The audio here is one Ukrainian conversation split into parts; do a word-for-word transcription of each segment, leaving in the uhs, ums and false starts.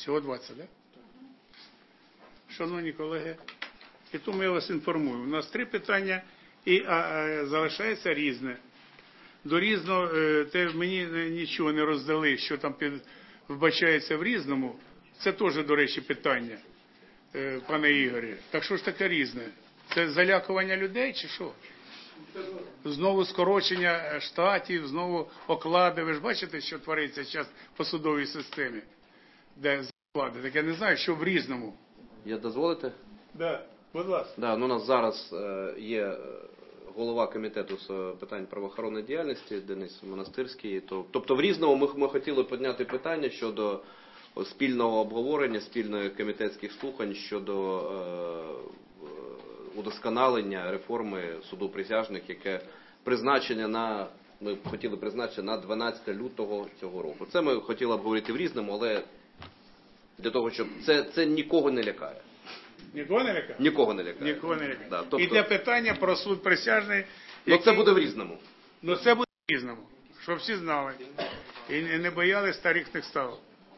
Всього двадцять, так? Шановні колеги, і тому я вас інформую. У нас три питання і а, а, залишається різне. До різного, те мені нічого не роздали, що там під, вбачається в різному. Це теж, до речі, питання, пане Ігорі. Так що ж таке різне? Це залякування людей чи що? Знову скорочення штатів, знову оклади. Ви ж бачите, що твориться зараз по судовій системі, де заклади. Так я не знаю, що в різному. Я дозволите? Так, да, будь ласка. Да, ну, у нас зараз е, є голова комітету з питань правоохоронної діяльності Денис Монастирський. То, тобто в різному ми, ми хотіли підняти питання щодо спільного обговорення, спільної комітетських слухань щодо е, удосконалення реформи суду присяжних, яке призначення на, ми хотіли призначити на дванадцяте лютого цього року. Це ми хотіли обговорити в різному, але для того, щоб це, це нікого не лякає. Нікого не лякає? Нікого не лякає. Нікого не лякає. Да, тобто... Іде питання про суд присяжний. Який... Ну це буде в різному. Ну це буде в різному, щоб всі знали. І не боялись тарифних ставок.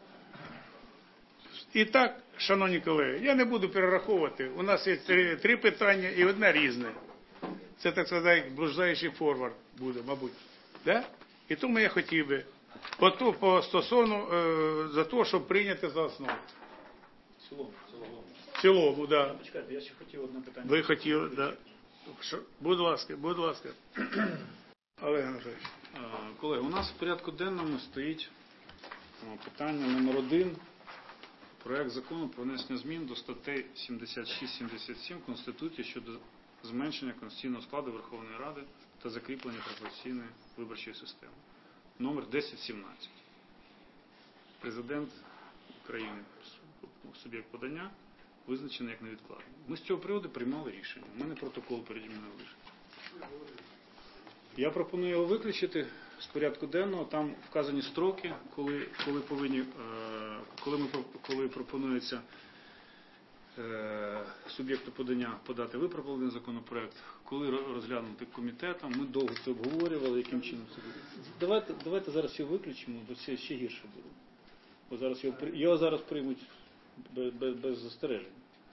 І так, шановні колеги, я не буду перераховувати. У нас є три, три питання і одне різне. Це, так сказати, блуждаючий форвард буде, мабуть. Да? І тому я хотів би по, по стосовно е, за те, щоб прийняти за основу. В цілому, в цілому. В цілому, да. Почекайте, я ще хотів одне питання. Ви хотіли, да. Будь ласка, будь ласка. Олег Анатолійович. Колеги, у нас в порядку денному стоїть питання номер один. Проект закону про внесення змін до статей сімдесят шість сімдесят сім Конституції щодо зменшення конституційного складу Верховної Ради та закріплення пропорційної виборчої системи. Номер десять сімнадцять. Президент України, суб'єкт подання, визначений як невідкладний. Ми з цього приводу приймали рішення. У мене протокол переді мною лежить. Я пропоную його виключити з порядку денного. Там вказані строки, коли, коли, повинні, коли, ми, коли пропонується суб'єкту подання подати виправлений законопроект, коли розглянути комітетом. Ми довго це обговорювали, яким чином це буде. Давайте, давайте зараз його виключимо, бо це ще гірше буде. Бо зараз його, його зараз приймуть без, без, без застережень.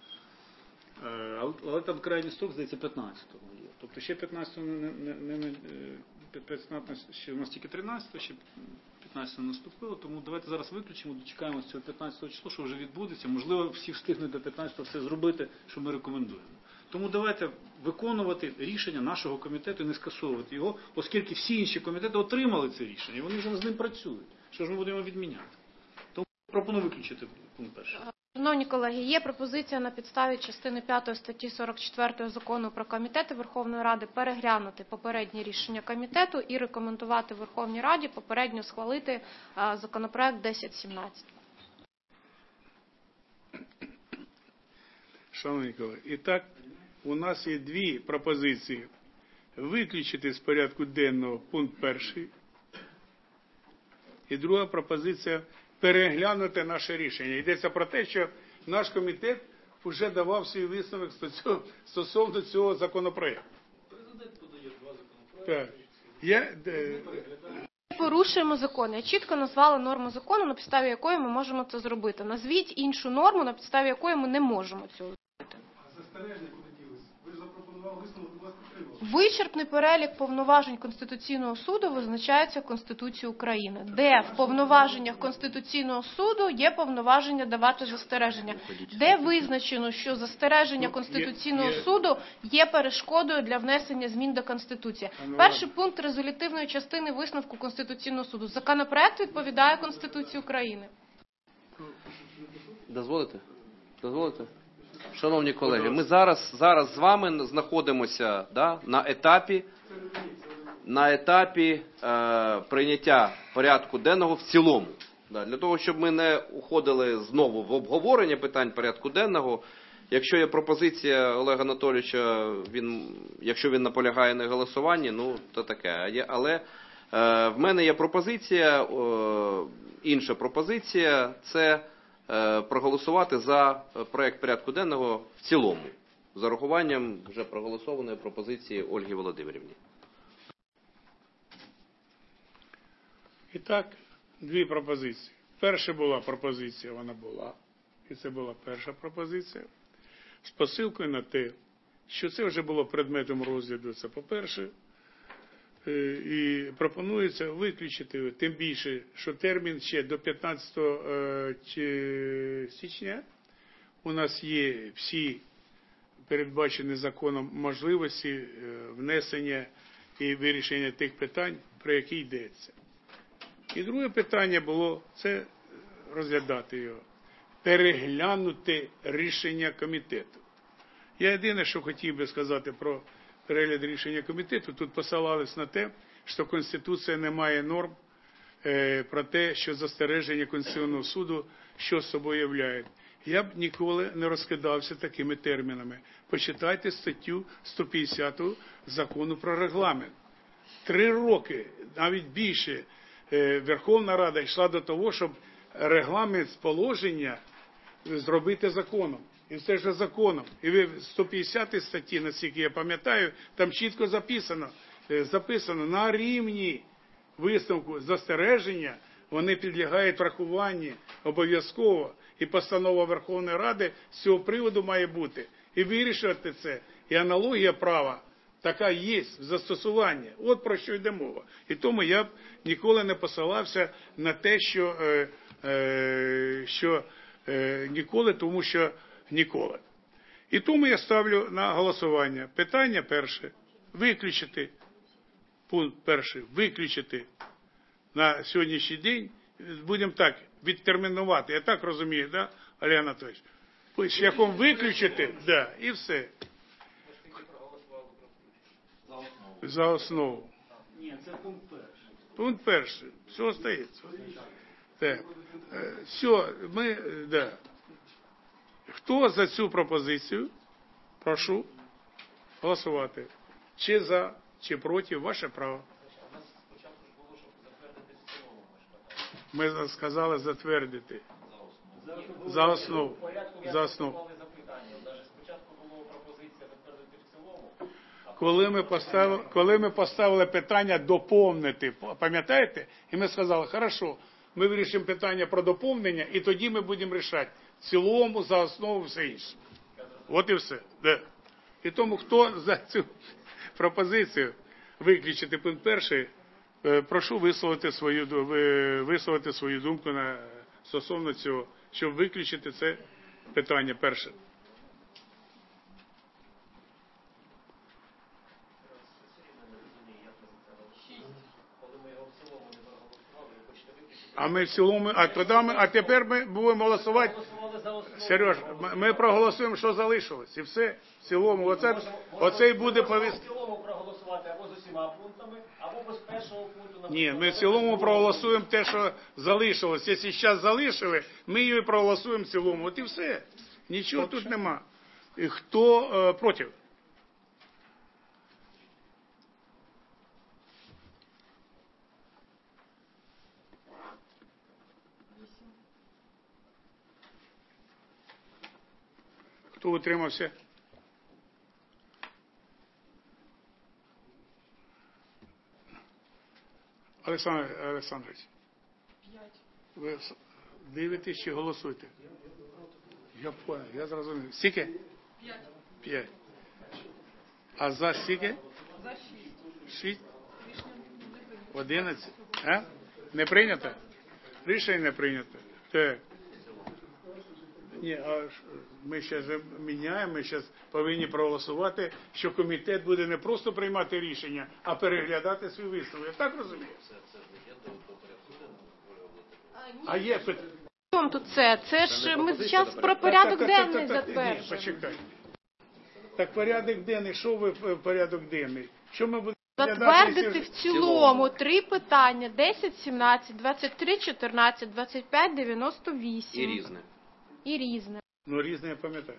Але там крайній строк, здається, п'ятнадцятого є. Тобто ще п'ятнадцятого не, не, не, не п'ятнадцятого, ще у нас тільки тринадцятого, ще п'ятнадцятого наступило, тому давайте зараз виключимо, дочекаємося цього п'ятнадцятого числа, що вже відбудеться. Можливо, всі встигнуть до п'ятнадцятого все зробити, що ми рекомендуємо. Тому давайте виконувати рішення нашого комітету і не скасовувати його, оскільки всі інші комітети отримали це рішення, і вони вже з ним працюють. Що ж ми будемо відміняти? Тому пропоную виключити пункт перший. Шановні колеги, є пропозиція на підставі частини п'ятої статті сорок четвертої Закону про комітети Верховної Ради переглянути попереднє рішення комітету і рекомендувати Верховній Раді попередньо схвалити законопроект десять сімнадцять. Шановні колеги, і так, у нас є дві пропозиції. Виключити з порядку денного пункт перший. І друга пропозиція – переглянути наше рішення. Йдеться про те, що наш комітет вже давав свій висновок стосовно цього законопроекту. Президент подає два законопроекти. Так. Я... Порушуємо закон. Я чітко назвала норму закону, на підставі якої ми можемо це зробити. Назвіть іншу норму, на підставі якої ми не можемо цього зробити. А застереження куди ділися? Ви ж запропонували висновок, у вас підтримали. Вичерпний перелік повноважень Конституційного суду визначається Конституцією України, де в повноваженнях Конституційного суду є повноваження давати застереження, де визначено, що застереження Конституційного суду є перешкодою для внесення змін до Конституції. Перший пункт резолютивної частини висновку Конституційного суду. Законопроект відповідає Конституції України. Дозволите? Дозволите? Шановні колеги, ми зараз, зараз з вами знаходимося, да, на етапі, на етапі е, прийняття порядку денного в цілому. Да, для того, щоб ми не уходили знову в обговорення питань порядку денного, якщо є пропозиція Олега Анатолійовича, він, якщо він наполягає на голосуванні, ну, то таке. Але е, в мене є пропозиція, е, інша пропозиція, це проголосувати за проект порядку денного в цілому, з урахуванням вже проголосованої пропозиції Ольги Володимирівни. І так, дві пропозиції. перша була пропозиція, вона була, і це була перша пропозиція, з посилкою на те, що це вже було предметом розгляду, це по-перше, і пропонується виключити, тим більше, що термін ще до п'ятнадцятого січня у нас є всі передбачені законом можливості внесення і вирішення тих питань, про які йдеться. І друге питання було, це розглядати його, переглянути рішення комітету. Я єдине, що хотів би сказати про перегляд рішення комітету, тут посилались на те, що Конституція не має норм е, про те, що застереження Конституційного суду, що з собою являють. Я б ніколи не розкидався такими термінами. Почитайте статтю сто п'ятдесят закону про регламент. Три роки, навіть більше, е, Верховна Рада йшла до того, щоб регламент з положення зробити законом. І це ж законом. І ви в сто п'ятдесятій статті, наскільки я пам'ятаю, там чітко записано, записано на рівні висновку застереження, вони підлягають врахуванню обов'язково. І постанова Верховної Ради з цього приводу має бути. І вирішувати це. І аналогія права така є в застосуванні. От про що йде мова. І тому я б ніколи не посилався на те, що, е, е, що е, ніколи, тому що ніколи. І тому я ставлю на голосування. Питання перше. Виключити. Пункт перший. Виключити на сьогоднішній день. Будемо так відтермінувати. Я так розумію, да, Олег Анатолійович? Шляхом виключити, да, і все. За основу. Ні, це пункт перший. Пункт перший. Все остається. Так. Все, ми, да. Хто за цю пропозицію? Прошу голосувати. Чи за, чи проти, ваше право. Ми сказали затвердити. За основу. За основу. Коли ми поставили, коли ми поставили питання доповнити, пам'ятаєте? І ми сказали, хорошо, ми вирішимо питання про доповнення, і тоді ми будемо рішати в цілому, за основу, все інше. От і все. Да. І тому, хто за цю пропозицію виключити пункт перший, прошу висловити свою, висловити свою думку на, стосовно цього, щоб виключити це питання перше. А ми в цілому, а тоді ми, а тепер ми будемо голосувати. Сереж, ми, ми проголосуємо, що залишилось, і все. В цілому, оце, оце і буде повістка. В цілому проголосувати або з усіма пунктами, або без першого пункту. Ні, ми в цілому проголосуємо те, що залишилось. Якщо зараз залишили, ми її проголосуємо в цілому. От і все. Нічого тут нема. І хто е, проти? Хто утримався? Олександр Олександрович. Ви дивитесь чи голосуєте? Я понял, я зрозумів. Скільки? П'ять. П'ять. А за скільки? За шість. Шість? Одинадцять. А? Не прийнято? Рішення не прийнято. Так. Ні, а ми зараз міняємо, ми зараз повинні проголосувати, що комітет буде не просто приймати рішення, а переглядати свій висновок. Я так розумію? А є питання. Чому тут це? Це ж ми зараз про порядок денний затверджуємо. Почекай. Так порядок денний, що ви порядок денний? Що ми будемо Затвердити в цілому три питання: десять, сімнадцять, двадцять три, чотирнадцять, двадцять п'ять, дев'яносто вісім. І різне. І різне. Ну, різне я пам'ятаю.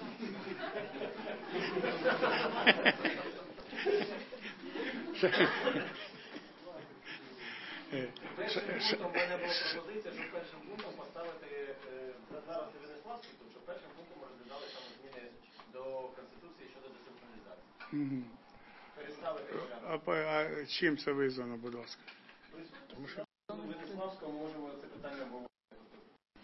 У мене була пропозиція, що першим пунктом поставити, зараз ти винесла тут, що першим пунктом розглядали там зміни до Конституції щодо децентралізації. Переставити. А, а, а чим це визвано, будь ласка? Тому що в Венеславському можемо це питання обговорити.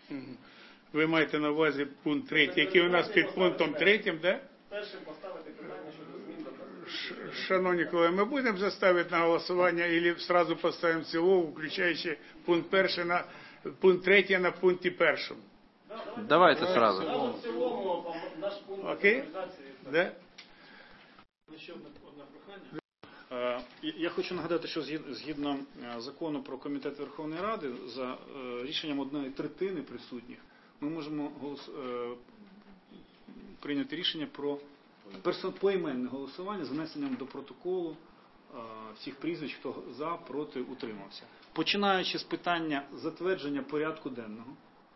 Ви маєте на увазі пункт третій, який у нас під пунктом третім, да? Першим поставити питання щодо змін до Конституції. Шановні колеги, ми будемо заставити на голосування или сразу поставимо в цілому, включаючи пункт перший на пункт третій на пункті першому. Давайте сразу. Там в цілому там, наш пункт Окей? організації. Да? Ще одне, одне прохання. Е, я- Я хочу нагадати, що згід- згідно е, закону про комітет Верховної Ради, за е, рішенням одної третини присутніх, ми можемо голос- е, прийняти рішення про персо- поіменне голосування з внесенням до протоколу е, всіх прізвищ, хто за, проти, утримався. Починаючи з питання затвердження порядку денного,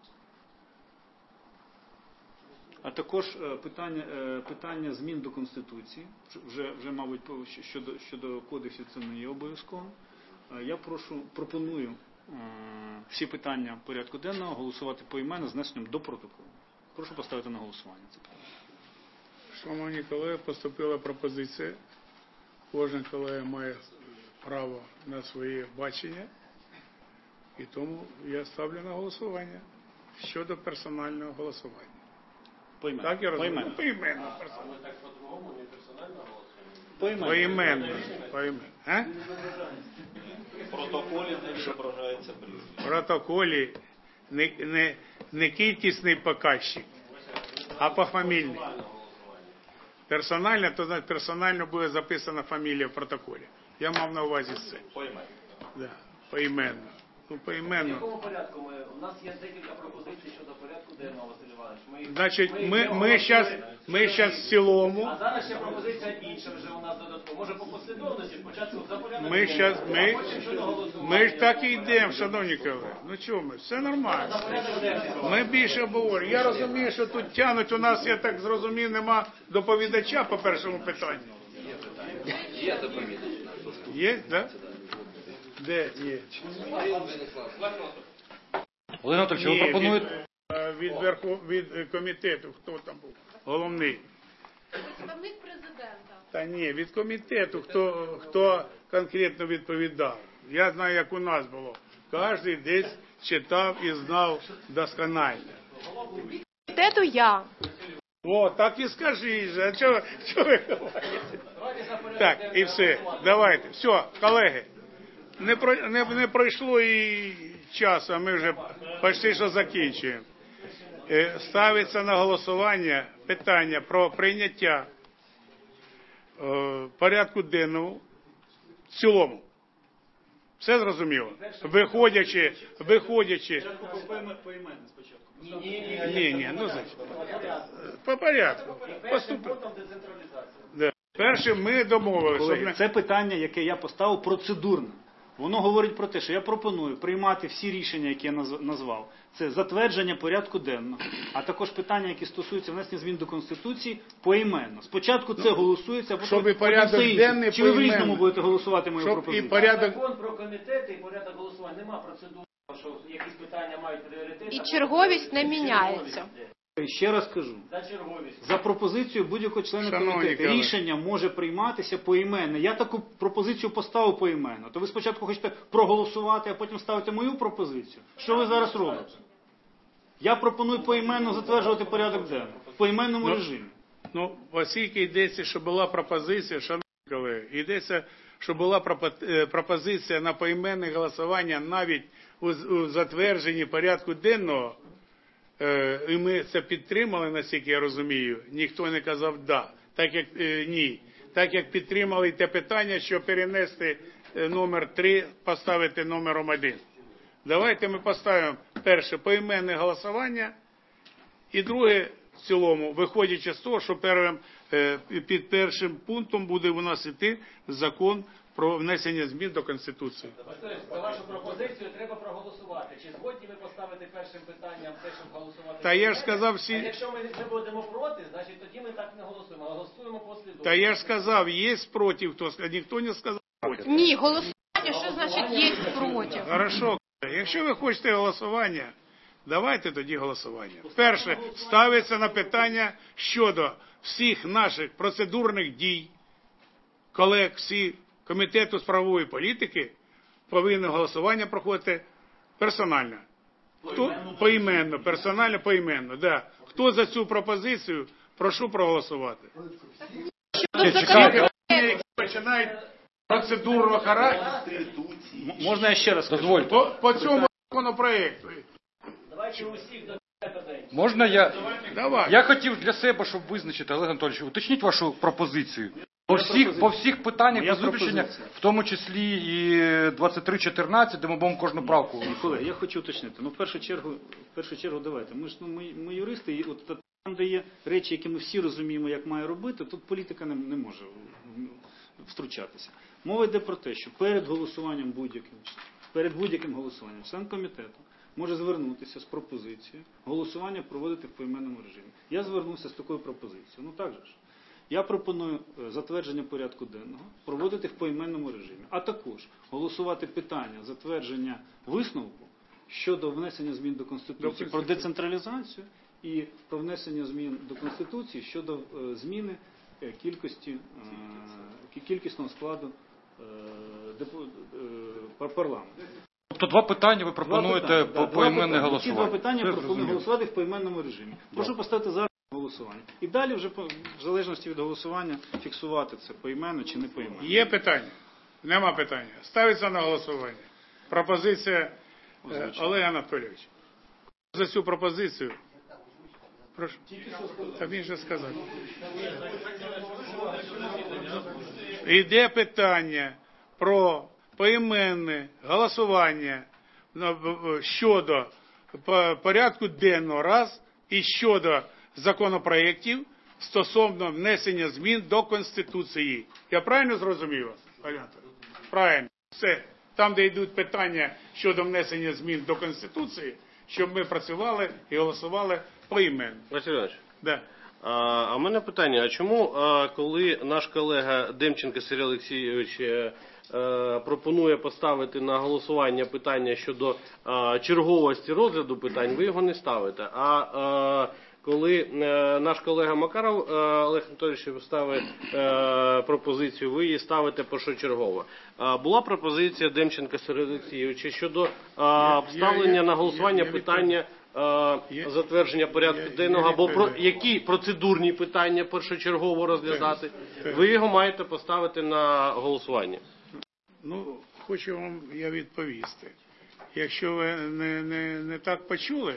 а також е, питання, е, питання змін до Конституції, вже, вже мабуть, по- щодо, щодо кодексів це не є обов'язково. Е, Я прошу, пропоную е, всі питання порядку денного голосувати поіменно з внесенням до протоколу. Прошу поставити на голосування це питання. Шановні колеги, поступила пропозиція. Кожен колега має право на своє бачення. І тому я ставлю на голосування щодо персонального голосування. Поіменно. Так я розумію? Поіменно. Поіменно. персонально. Ми так по-другому, не персонально голосуємо. Поіменно. Поіменно. Поіменно. А? В протоколі не відображається прізвище. В протоколі не, не, не кількісний показчик, а пофамільний. Персонально, то значить персонально буде записана фамілія в протоколі. Я мав на увазі це. Поймемо. Да. Поіменно. Ну, В поіменно. якому порядку ми? У нас є декілька пропозицій щодо порядку денного, Василь Іванович. Ми їх- Значить, їх ми, не ми зараз голосуємо. ми щас в цілому. А зараз ще пропозиція інша вже у нас додатково. Може по послідовності спочатку за порядок Ми денний, щас, а ми, потім щодо голосування. ми ж так і йдемо, шановні колеги. Ну чого ми? Все нормально. Порядок денний. Ми більше обговорюємо. Я розумію, що тут тянуть. У нас, я так зрозумів, нема доповідача по першому питанню. Є доповідач. Є, так? Де є? Володимир Анатольович, ви Ні, пропонуєте... від, е, від, верху, від е, комітету, хто там був? Головний. Представник президента. Та ні, від комітету, хто, хто конкретно відповідав. Я знаю, як у нас було. Кожен десь читав і знав досконально. Комітету я. О, так і скажи же. А чого, чого ви говорите? Так, і все. Давайте. Все, колеги. Не, про, не, не пройшло і часу, а ми вже почти що закінчуємо. Е, Ставиться на голосування питання про прийняття е, порядку денного в цілому. Все зрозуміло? Виходячи, виходячи... Поіменно спочатку. Ні, ні, ні. Ні, ні, ну значить, по порядку. Першим Поступи. пунктом децентралізація. Да. Перше, ми домовилися. щоб Колеги, не- це питання, яке я поставив процедурно. Воно говорить про те, що я пропоную приймати всі рішення, які я наз- назвав. Це затвердження порядку денного, а також питання, які стосуються внесення змін до Конституції, поіменно. Спочатку це голосується, а потім щоб і потім порядок все інше. денний Чи ви в поіменно. різному будете голосувати мою Щоб і пропозицію? порядок... Закон про комітети і порядок голосування. Нема процедури, що якісь питання мають пріоритет. І черговість не міняється. Ще раз кажу. За черговість. За пропозицією будь-якого члена Шановні комітету колеги. рішення може прийматися поіменно. Я таку пропозицію поставив поіменно. То ви спочатку хочете проголосувати, а потім ставите мою пропозицію. Що ви зараз робите? Я пропоную поіменно затверджувати порядок денний. В поіменному Ну, режимі. Ну, оскільки йдеться, що була пропозиція, шановні колеги, йдеться, що була пропо- е, пропозиція на поіменне голосування навіть у, з- у затвердженні порядку денного, е, і ми це підтримали, наскільки я розумію, ніхто не казав «да», так як е, ні. Так як підтримали те питання, що перенести е, номер три, поставити номером один. Давайте ми поставимо перше поіменне голосування, і друге, в цілому, виходячи з того, що первим, е, під першим пунктом буде у нас іти закон про внесення змін до Конституції. Василь, за вашу пропозицію треба проголосувати. Чи згодні ви поставити першим питанням те, щоб голосувати? Та я ж за сказав мене? всі- А якщо ми не будемо проти, значить тоді ми так не голосуємо. А голосуємо послідовно. Та я ж сказав, є проти, хто сказав, ніхто не сказав проти. Ні, голосування, що значить є проти? Хорошо, якщо ви хочете голосування, давайте тоді голосування. Перше, ставиться на питання щодо всіх наших процедурних дій, колег, всі Комітету з правової політики, повинно голосування проходити персонально. Хто поіменно, персонально поіменно, да. Хто за цю пропозицію, прошу проголосувати. Щодо законопроекту, Які починають процедурного характеру М- Можна я ще раз скажу? Дозвольте. по, по цьому законопроекту. Давайте усіх до питання. Можна я? Давай. Я хотів для себе, щоб визначити, Олег Анатолійович, уточніть вашу пропозицію. По всіх, по всіх питаннях Моя без виключення, пропозиція. в тому числі і двадцять три чотирнадцять, де ми будемо кожну правку. Колеги, я хочу уточнити. Ну, в першу чергу, в першу чергу, давайте. Ми ж ну, ми, ми юристи, і от там, де є речі, які ми всі розуміємо, як має робити, тут політика не, не може втручатися. Мова йде про те, що перед голосуванням будь-яким, перед будь-яким голосуванням член комітету може звернутися з пропозицією голосування проводити в поіменному режимі. Я звернувся з такою пропозицією. Ну так же ж. Я пропоную е, затвердження порядку денного проводити в поіменному режимі, а також голосувати питання затвердження висновку щодо внесення змін до Конституції про децентралізацію і про внесення змін до Конституції щодо е, зміни е, кількості, е, кількісного складу е, депу, е, парламенту. Тобто два питання ви Два пропонуєте питання, по да, поіменне два питання. Ці два голосування. питання Це пропоную зрозуміло. голосувати в поіменному режимі. Прошу поставити зараз на голосування. І далі вже, по- в залежності від голосування, фіксувати це поіменно чи не поіменно. Є питання? Нема питання. Ставиться на голосування. Пропозиція е, Олега Анатолійовича. За цю пропозицію. Прошу. Та він же сказав. Йде питання про поіменне голосування на- в- в- щодо по- порядку денного раз і щодо законопроєктів стосовно внесення змін до Конституції. Я правильно зрозумів вас, Олег Анатолійович? Правильно. Все. Там, де йдуть питання щодо внесення змін до Конституції, щоб ми працювали і голосували поіменно. Василь Іванович, Да. а, а в мене питання, а чому, а, коли наш колега Демченко Сергій Олексійович е, е, пропонує поставити на голосування питання щодо а, черговості розгляду питань, ви його не ставите, а е, коли е, наш колега Макаров е, Олег Анатолійович ставить е, пропозицію, ви її ставите першочергово. Е, була пропозиція Демченка Сергія Олексійовича щодо е, ставлення я- на голосування я- я питання е, Я- затвердження порядку я- я денного або про відповідаю. які процедурні питання першочергово розглядати, так. ви його маєте поставити на голосування. Ну, хочу вам я відповісти. Якщо ви не, не, не так почули,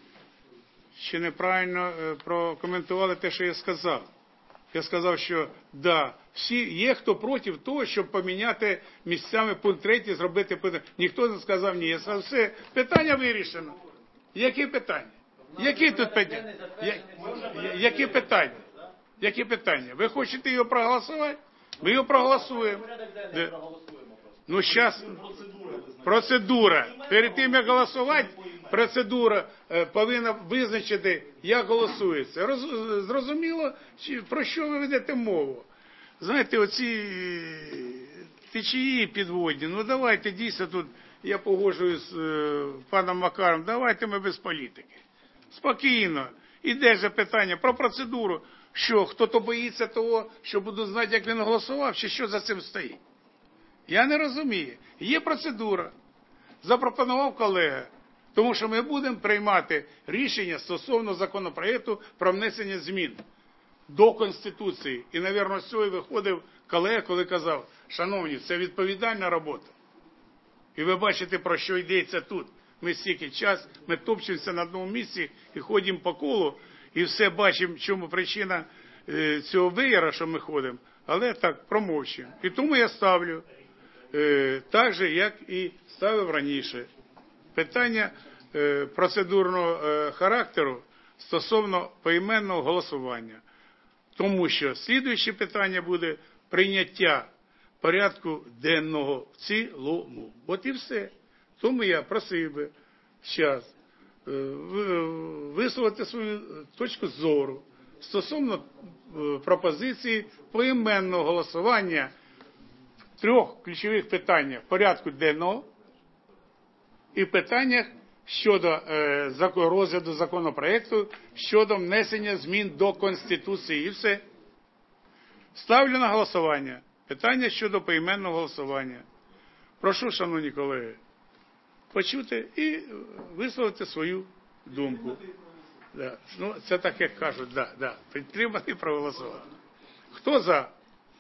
чи неправильно е, прокоментували те, що я сказав. Я сказав, що да, всі є хто проти того, щоб поміняти місцями пункт третій, зробити питання. Ніхто не сказав ні. Я сказав, все, питання вирішено. Які питання? Які тут питання? Я- я- Які питання? Які питання? Ви хочете його проголосувати? Ми його проголосуємо. Де- Ну, зараз процедура. Перед тим, як голосувати, процедура е, повинна визначити, як голосується. Роз- Зрозуміло, чи- про що ви ведете мову? Знаєте, оці е, течії підводні, ну давайте дійсно тут, я погоджуюсь з е, паном Макаром, давайте ми без політики. Спокійно. Іде же питання про процедуру, що хто-то боїться того, що будуть знати, як він голосував, чи що за цим стоїть. Я не розумію. Є процедура. Запропонував колега. Тому що ми будемо приймати рішення стосовно законопроекту про внесення змін до Конституції. І, мабуть, з цього і виходив колега, коли казав, шановні, це відповідальна робота. І ви бачите, про що йдеться тут. Ми стільки час, ми топчемося на одному місці і ходимо по колу, і все бачимо, в чому причина е, цього веєра, що ми ходимо, але так, промовчуємо. І тому я ставлю е, так же, як і ставив раніше. Питання е, процедурного е, характеру стосовно поіменного голосування. Тому що слідуюче питання буде прийняття порядку денного в цілому. От і все. Тому я просив би зараз висловити свою точку зору стосовно е, пропозиції поіменного голосування в трьох ключових питаннях порядку денного і питаннях щодо е, зако- розгляду законопроекту щодо внесення змін до Конституції. І все. Ставлю на голосування питання щодо поіменного голосування. Прошу, шановні колеги, почути і висловити свою думку. Да. Ну, це так, як кажуть, да, да. Підтримати і проголосувати. Хто за?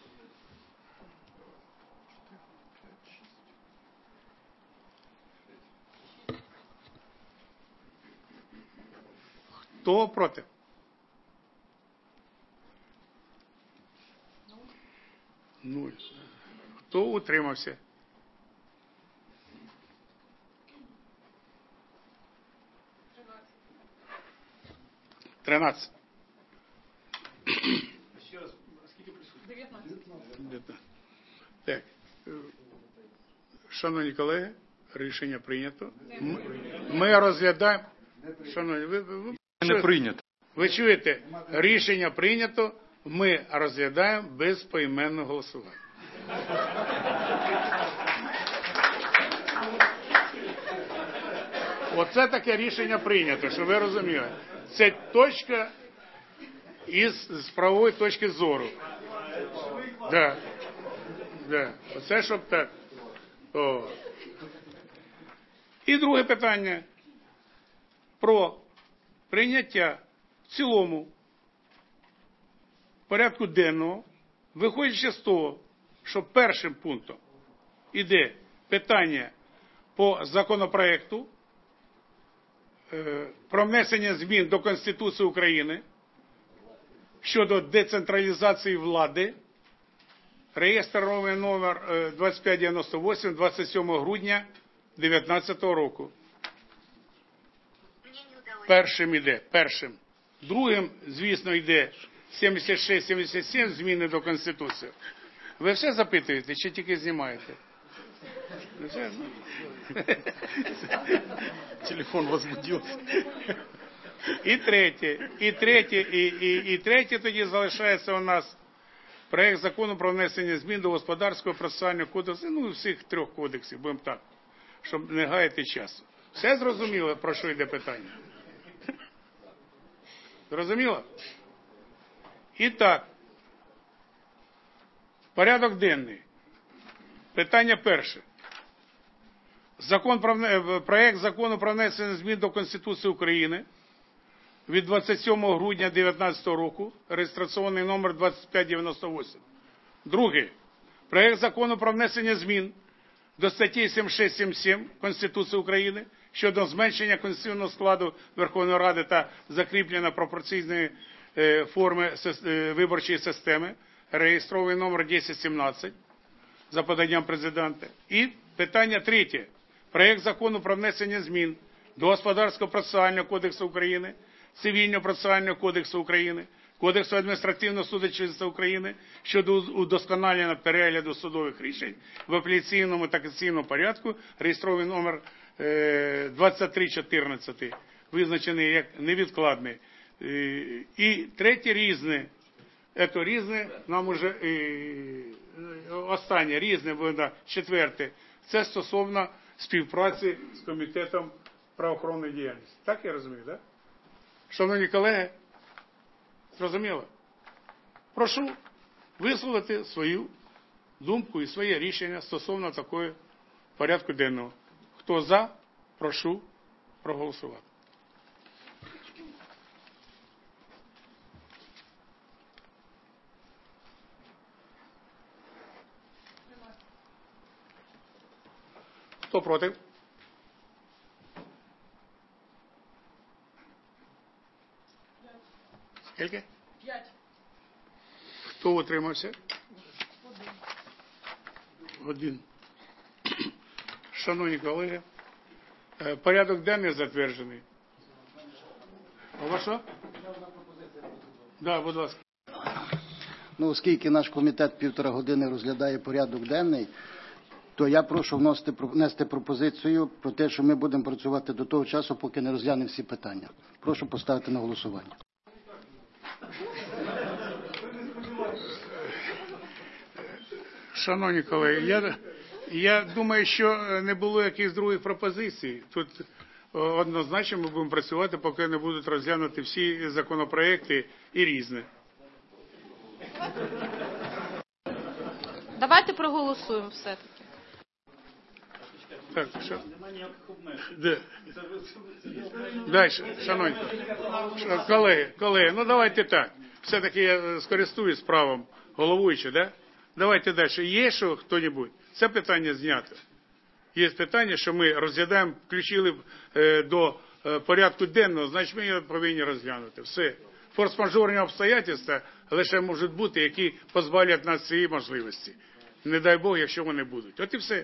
Хто проти? Нуль. Хто утримався? Тринадцять. Ще раз, скільки присутніх? дев'ятнадцять. Так. Шановні колеги, рішення прийнято. Ми, ми розглядаємо. Шановні, ви, ви, ви, Не прийнято. ви чуєте? Рішення прийнято. Ми розглядаємо без поіменного голосування. Оце таке рішення прийнято, щоб ви розуміли. Це точка із з правової точки зору. Да. Да. Оце щоб так. О. І друге питання про прийняття в цілому порядку денного, виходячи з того, що першим пунктом іде питання по законопроекту е, про внесення змін до Конституції України щодо децентралізації влади, реєстровий номер е, двадцять п'ять дев'яносто вісім, двадцять сьомого грудня дві тисячі дев'ятнадцятого року. Першим іде, першим. Другим, звісно, йде сімдесят шість сімдесят сім зміни до Конституції. Ви все запитуєте, чи тільки знімаєте? Телефон возбудив. І третє, і третє, і, і, і третє тоді залишається у нас проект закону про внесення змін до Господарського процесуального кодексу, ну, всіх трьох кодексів, будемо так, щоб не гаяти часу. Все зрозуміло, про що йде питання? Зрозуміло? І так, порядок денний. Питання перше. Закон про, проект закону про внесення змін до Конституції України від двадцять сьомого грудня дві тисячі дев'ятнадцятого року, реєстраційний номер двадцять п'ять дев'яносто вісім. Друге. Проект закону про внесення змін до статті сімдесят шість сімдесят сім Конституції України щодо зменшення конституційного складу Верховної Ради та закріплення пропорційної е, форми е, виборчої системи, реєстровий номер десять сімнадцять за поданням президента. І питання третє. Проект закону про внесення змін до Господарського процесуального кодексу України, Цивільного процесуального кодексу України, Кодексу адміністративного судочинства України щодо удосконалення перегляду судових рішень в апеляційному та касаційному порядку, реєстровий номер е, двадцять три чотирнадцять, визначений як невідкладний. Е, і третє різне. Це різне, нам уже е, останнє різне, буде четверте. Це стосовно співпраці з Комітетом правоохоронної діяльності. Так я розумію, так? Шановні колеги, зрозуміло? Прошу висловити свою думку і своє рішення стосовно такої порядку денного. Хто за, прошу проголосувати. Хто проти? Скільки? П'ять. Хто утримався? Один. Шановні колеги, порядок денний затверджений. У вас що? Да, будь ласка. Ну, оскільки наш комітет півтора години розглядає порядок денний, то я прошу вносити, внести пропозицію про те, що ми будемо працювати до того часу, поки не розглянемо всі питання. Прошу поставити на голосування. Шановні колеги, я, я думаю, що не було якихось других пропозицій. Тут однозначно ми будемо працювати, поки не будуть розглянути всі законопроекти і різне. Давайте проголосуємо все-таки. Так, що? Де? Далі, шановні Ш- колеги, колеги, ну давайте так. Все-таки я скористуюсь правом головуючого, да? Давайте далі. Є що хто-небудь? Це питання знято. Є питання, що ми розглядаємо, включили е, до е, порядку денного, значить ми його повинні розглянути. Все. Форс-мажорні обстоятельства лише можуть бути, які позбавлять нас цієї можливості. Не дай Бог, якщо вони будуть. От і все.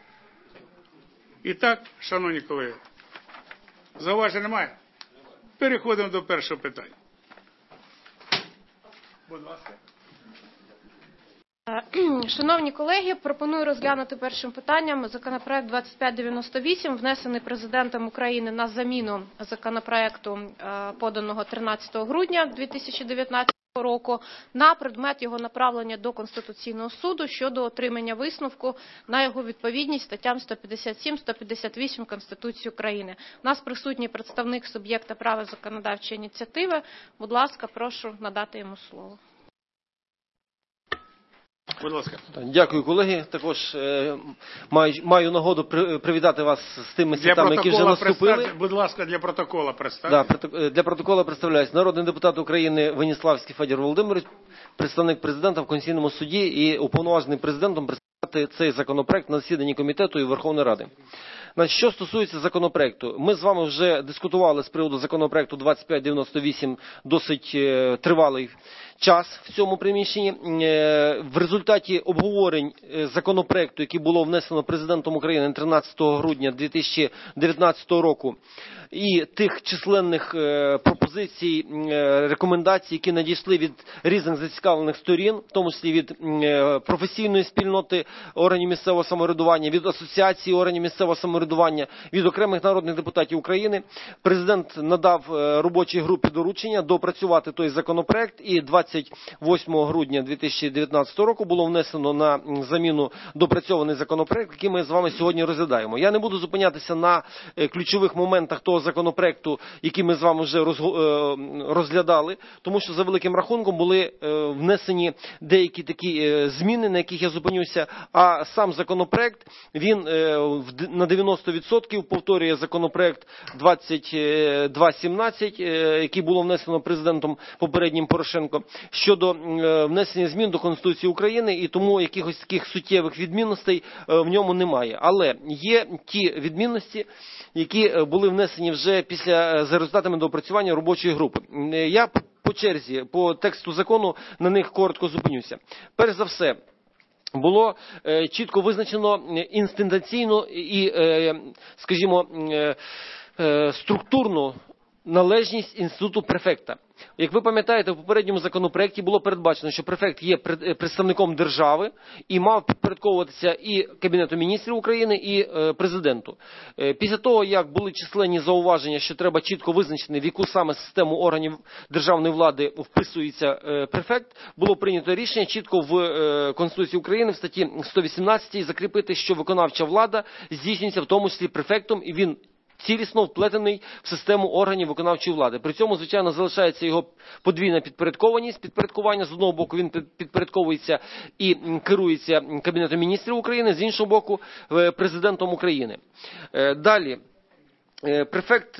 І так, шановні колеги, зауважень немає? Переходимо до першого питання. Будь ласка. Шановні колеги, пропоную розглянути першим питанням законопроект двадцять п'ять дев'яносто вісім, внесений Президентом України на заміну законопроекту, е, поданого тринадцятого грудня дві тисячі дев'ятнадцятого року, на предмет його направлення до Конституційного суду щодо отримання висновку на його відповідність статтям сто п'ятдесят сім - сто п'ятдесят вісім Конституції України. У нас присутній представник суб'єкта права законодавчої ініціативи. Будь ласка, прошу надати йому слово. Будь ласка. Дякую, колеги. Також е, маю, маю нагоду при, привітати вас з тими Для святами, які вже протокола наступили. представте, будь ласка, для протокола Да, представте. прото- для протоколу представляюсь народний депутат України Веніславський Федір Володимирович, представник президента в Конституційному суді і уповноважений президентом представити цей законопроект на засіданні комітету і Верховної Ради. Значить, що стосується законопроекту, ми з вами вже дискутували з приводу законопроекту двадцять п'ять дев'яносто вісім досить е, тривалий час в цьому приміщенні. Е, в результаті обговорень е, законопроекту, який було внесено президентом України тринадцятого грудня дві тисячі дев'ятнадцятого року, і тих численних е, пропозицій, е, рекомендацій, які надійшли від різних зацікавлених сторін, в тому числі від е, професійної спільноти органів місцевого самоврядування, від асоціації органів місцевого самоврядування, від окремих народних депутатів України, президент надав е, робочій групі доручення допрацювати той законопроект, і двадцять восьмого грудня дві тисячі дев'ятнадцятого року було внесено на заміну допрацьований законопроект, який ми з вами сьогодні розглядаємо. Я не буду зупинятися на е, ключових моментах того законопроекту, який ми з вами вже розглядали, тому що за великим рахунком були внесені деякі такі зміни, на яких я зупинюся, а сам законопроект, він на дев'яносто відсотків повторює законопроект двадцять два сімнадцять, який було внесено президентом попереднім Порошенко, щодо внесення змін до Конституції України, і тому якихось таких суттєвих відмінностей в ньому немає. Але є ті відмінності, які були внесені вже після, за результатами доопрацювання робочої групи. Я по черзі, по тексту закону на них коротко зупинюся. Перш за все, було е, чітко визначено інституційну і, е, скажімо, е, е, структурну належність інституту префекта. Як ви пам'ятаєте, в попередньому законопроекті було передбачено, що префект є представником держави і мав підпорядковуватися і Кабінету міністрів України, і президенту. Після того, як були численні зауваження, що треба чітко визначити, в яку саме систему органів державної влади вписується префект, було прийнято рішення чітко в Конституції України в статті сто вісімнадцятій закріпити, що виконавча влада здійснюється в тому числі префектом, і він цілісно вплетений в систему органів виконавчої влади. При цьому, звичайно, залишається його подвійна підпорядкованість, підпорядкування. З одного боку він підпорядковується і керується Кабінетом міністрів України, з іншого боку президентом України. Далі, префект...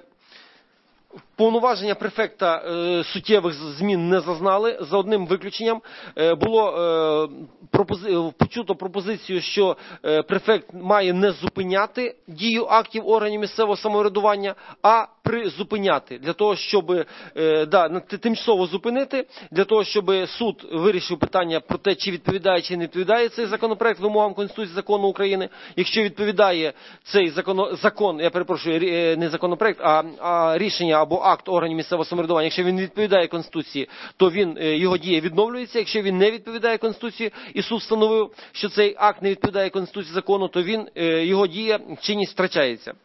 Повноваження префекта е, суттєвих змін не зазнали, за одним виключенням. Е, було е, пропози... почуто пропозицію, що е, префект має не зупиняти дію актів органів місцевого самоврядування, а призупиняти, для того, щоб е, да, тимчасово зупинити, для того, щоб суд вирішив питання про те, чи відповідає, чи не відповідає цей законопроект вимогам Конституції закону України. Якщо відповідає цей закон, закон я перепрошую, не законопроект, а, а рішення або акт органів місцевого самоврядування, якщо він відповідає Конституції, то він, його дія відновлюється. Якщо він не відповідає Конституції, і суд встановив, що цей акт не відповідає Конституції закону, то він, його дія, чинність втрачається.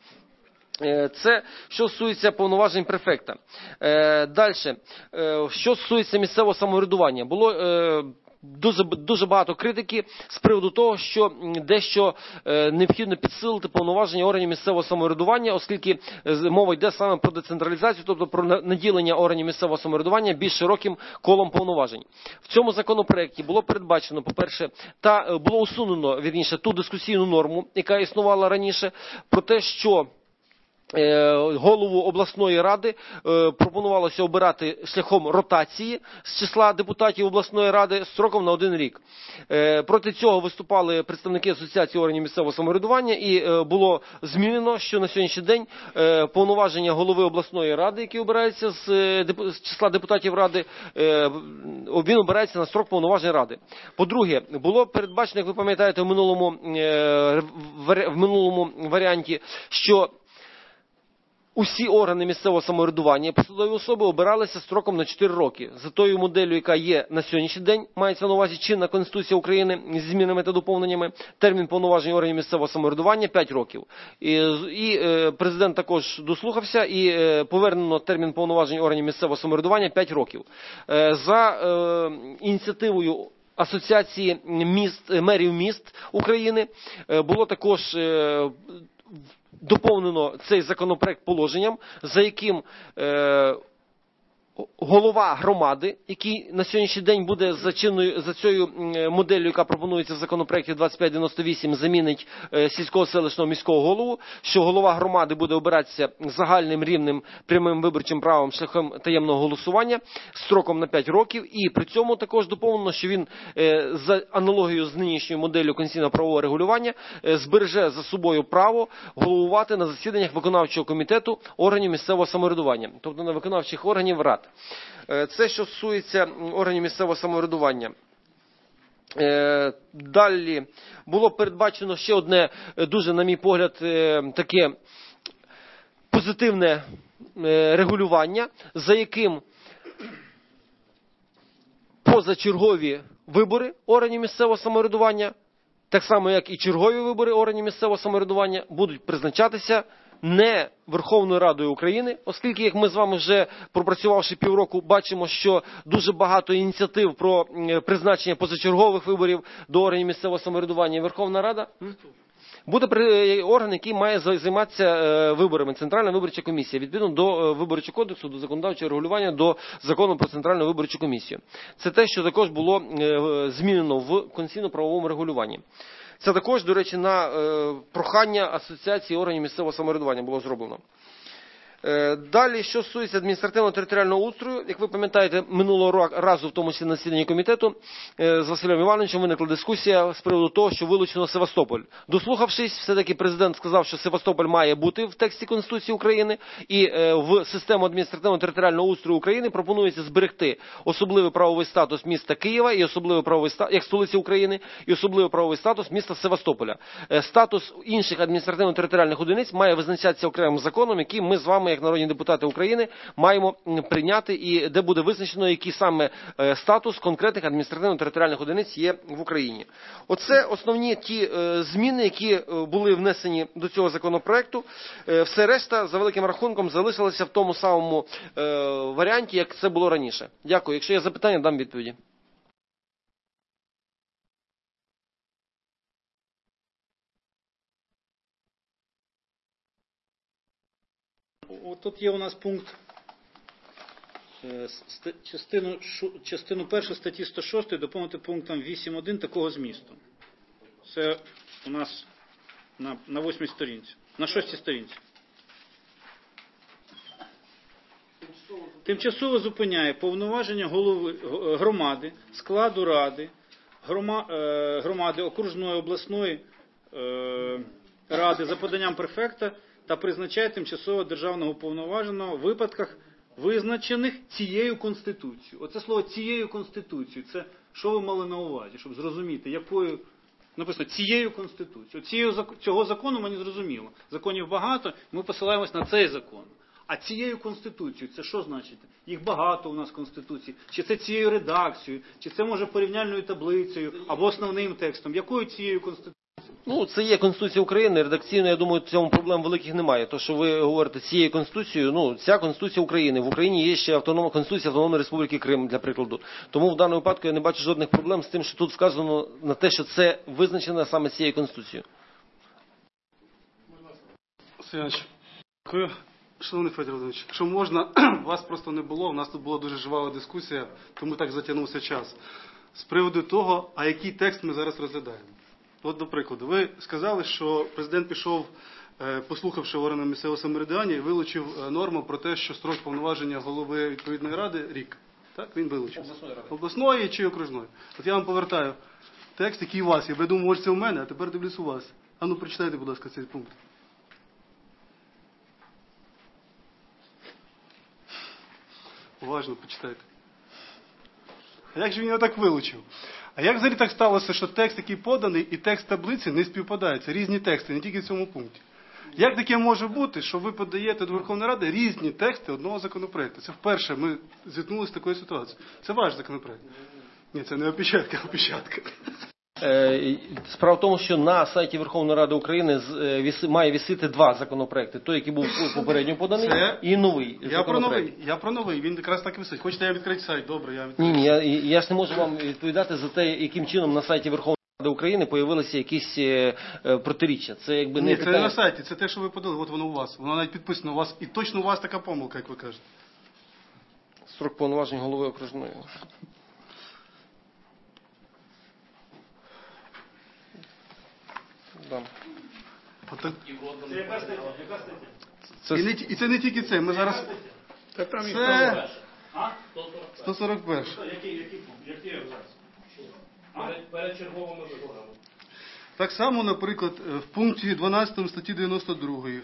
Це що стосується повноважень префекта. Далі, що стосується місцевого самоврядування. Було дуже, дуже багато критики з приводу того, що м, дещо е, необхідно підсилити повноваження органів місцевого самоврядування, оскільки е, з- мова йде саме про децентралізацію, тобто про на- наділення органів місцевого самоврядування більш широким колом повноважень. В цьому законопроекті було передбачено, по-перше, та е, було усунено, вірніше, ту дискусійну норму, яка існувала раніше, про те, що Е, голову обласної ради е, пропонувалося обирати шляхом ротації з числа депутатів обласної ради строком на один рік. Е, Проти цього виступали представники Асоціації органів місцевого самоврядування, і е, було змінено, що на сьогоднішній день е, повноваження голови обласної ради, який обирається з, е, депу- з числа депутатів ради, е, він обирається на строк повноважень ради. По-друге, було передбачено, як ви пам'ятаєте, в минулому, е, в минулому варіанті, що усі органи місцевого самоврядування і посадові особи обиралися строком на чотири роки. За тою моделлю, яка є на сьогоднішній день, мається на увазі чинна Конституція України зі змінами та доповненнями, термін повноважень органів місцевого самоврядування п'ять років. І, і е, президент також дослухався і е, повернено термін повноважень органів місцевого самоврядування п'ять років. Е, за е, ініціативою Асоціації міст, мерів міст України е, було також е, доповнено цей законопроект положенням, за яким е, голова громади, який на сьогоднішній день буде за чинною, за цією моделлю, яка пропонується в законопроекті двадцять п'ять дев'яносто вісім, замінить е, сільського селищного міського голову, що голова громади буде обиратися загальним рівним прямим виборчим правом шляхом таємного голосування строком на п'ять років, і при цьому також доповнено, що він е, за аналогією з нинішньою моделлю конституційно-правового регулювання е, збереже за собою право головувати на засіданнях виконавчого комітету органів місцевого самоврядування, тобто на виконавчих органів рад. Це, що стосується органів місцевого самоврядування. Далі було передбачено ще одне дуже, на мій погляд, таке позитивне регулювання, за яким позачергові вибори органів місцевого самоврядування, так само як і чергові вибори органів місцевого самоврядування, будуть призначатися не Верховною Радою України, оскільки, як ми з вами вже пропрацювавши півроку, бачимо, що дуже багато ініціатив про призначення позачергових виборів до органів місцевого самоврядування. Верховна Рада буде орган, який має займатися виборами, Центральна виборча комісія, відповідно до Виборчого кодексу, до законодавчого регулювання, до Закону про Центральну виборчу комісію. Це те, що також було змінено в конституційно-правовому регулюванні. Це також, до речі, на е, прохання Асоціації органів місцевого самоврядування було зроблено. Е, далі, що стосується адміністративно-територіального устрою, як ви пам'ятаєте, минулого разу, в тому числі на засіданні комітету, е, з Василем Івановичем виникла дискусія з приводу того, що вилучено Севастополь. Дослухавшись, все-таки президент сказав, що Севастополь має бути в тексті Конституції України, і е, в систему адміністративно-територіального устрою України пропонується зберегти особливий правовий статус міста Києва, і особливий правовий статус, як столиці України, і особливий правовий статус міста Севастополя. Е, статус інших адміністративно-територіальних одиниць має визначатися окремим законом, який ми з вами, як народні депутати України, маємо прийняти, і де буде визначено, який саме статус конкретних адміністративно-територіальних одиниць є в Україні. Оце основні ті зміни, які були внесені до цього законопроекту. Все решта, за великим рахунком, залишилося в тому самому варіанті, як це було раніше. Дякую. Якщо є запитання, дам відповіді. Тут є у нас пункт, частину, частину першу статті сто шість доповнити пунктом вісім один такого змісту. Це у нас на, на восьмій сторінці, на шостій сторінці. Тимчасово зупиняє повноваження голови громади, складу ради, громади окружної обласної ради за поданням префекта та призначає тимчасово державного уповноваженого в випадках, визначених цією Конституцією. Оце слово «цією Конституцією» – це що ви мали на увазі, щоб зрозуміти, якою, написано, цією Конституцією. Цією, цього закону мені зрозуміло. Законів багато, ми посилаємось на цей закон. А цією Конституцією – це що значить? Їх багато у нас Конституцій. Чи це цією редакцією, чи це може порівняльною таблицею, або основним текстом. Якою цією Конституцією? Ну, це є Конституція України, редакційно, я думаю, в цьому проблем великих немає. То, що ви говорите, цією Конституцією, ну, ця Конституція України. В Україні є ще автономна Конституція Автономної Республіки Крим, для прикладу. Тому в даному випадку я не бачу жодних проблем з тим, що тут сказано на те, що це визначено саме цією Конституцією. Сергійович, дякую. Шановний Федір Володимирович, якщо можна, вас просто не було, у нас тут була дуже жвава дискусія, тому так затягнувся час. З приводу того, а який текст ми зараз розглядаємо. От, до прикладу, ви сказали, що президент пішов, послухавши органи місцевого самоврядування, і вилучив норму про те, що строк повноваження голови відповідної ради – рік. Так, він вилучив. Обласної ради. Обласної чи окружної. От я вам повертаю текст, який у вас є. Ви думали, може це у мене, а тепер дивлюсь у вас. А ну, прочитайте, будь ласка, цей пункт. Уважно почитайте. А як же він його так вилучив? А як взагалі так сталося, що текст, який поданий, і текст таблиці не співпадають? Це різні тексти, не тільки в цьому пункті. Як таке може бути, що ви подаєте до Верховної Ради різні тексти одного законопроекту? Це вперше ми зіткнулися з такою ситуацією. Це ваш законопроект. Ні, це не опечатка, а опечатка. Справа в тому, що на сайті Верховної Ради України має висіти два законопроекти. Той, який був попередньо поданий, Це... і новий я про новий. Я про новий. Він якраз так висить. Хочете, я відкрию сайт? Добре, я відкрию. Ні, ні, я, я ж не можу вам відповідати за те, яким чином на сайті Верховної Ради України появилися якісь е, протиріччя. Це якби не Ні, питання... це не на сайті, це те, що ви подали. От воно у вас. Воно навіть підписано у вас. І точно у вас така помилка, як ви кажете. Строк повноважень голови окружної. Да. Отак. Це яка стаття? Яка стаття? Це... І, не, і це не тільки це. Ми зараз... Та там їх Це А? сто сорок перший. Який, який пункт? Який абзац? Перед, перед черговими виборами. Так само, наприклад, в пункті дванадцятому статті дев'яносто другої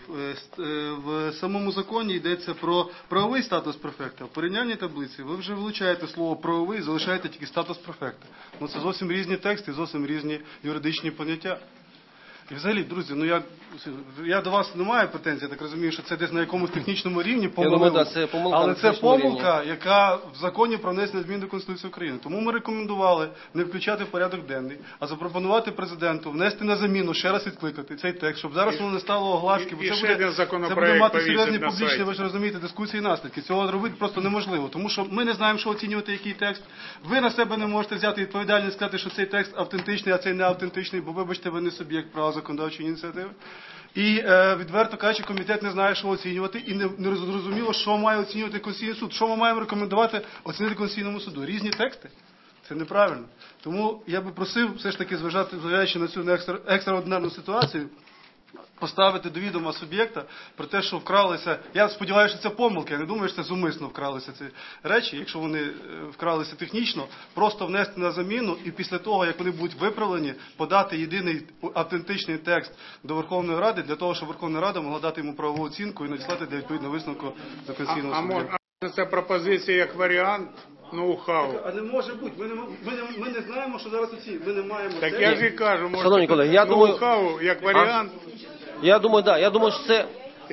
в самому законі йдеться про правовий статус префекта. В порівнянні таблиці ви вже вилучаєте слово правовий, залишаєте тільки статус префекта. Ну, це зовсім різні тексти, зовсім різні юридичні поняття. І взагалі, друзі, ну я, я до вас не маю претензій, я так розумію, що це десь на якомусь технічному рівні помилилось. Да, це помилка але на це технічному помилка, рівні. яка в законі про внесення змін до Конституції України. Тому ми рекомендували не включати в порядок денний, а запропонувати президенту внести на заміну, ще раз відкликати цей текст, щоб зараз воно не стало огласки, бо і це ще буде, один це законопроект буде мати повісити серйозні на публічні, сайті. ви ж розумієте, дискусії і наслідки. Цього робити просто неможливо, тому що ми не знаємо, що оцінювати, який текст. Ви на себе не можете взяти відповідальність і сказати, що цей текст автентичний, а цей не автентичний, бо, вибачте, ви не суб'єкт права законодавчої ініціативи. І, е, відверто кажучи, комітет не знає, що оцінювати, і не, не зрозуміло, що має оцінювати Конституційний суд. Що ми маємо рекомендувати оцінити Конституційному суду? Різні тексти? Це неправильно. Тому я би просив все ж таки, зважати, зважаючи на цю екстра, екстраординарну ситуацію, поставити до відома суб'єкта про те, що вкралися. Я сподіваюся, що це помилки, я не думаю, що це зумисно вкралися ці речі. Якщо вони вкралися технічно, просто внести на заміну і після того, як вони будуть виправлені, подати єдиний автентичний текст до Верховної Ради, для того, щоб Верховна Рада могла дати йому правову оцінку і надіслати для відповідного висновку до Конституційного А, суду. мож- а це пропозиція як варіант ноу-хау. А не може бути. Ми не, ми не, ми не знаємо, що зараз оці. Ми не маємо. Так це. я ж і кажу, може, Шановні колеги, я думаю- ноу-хау як варіант. Я думаю, да, я думаю, що це...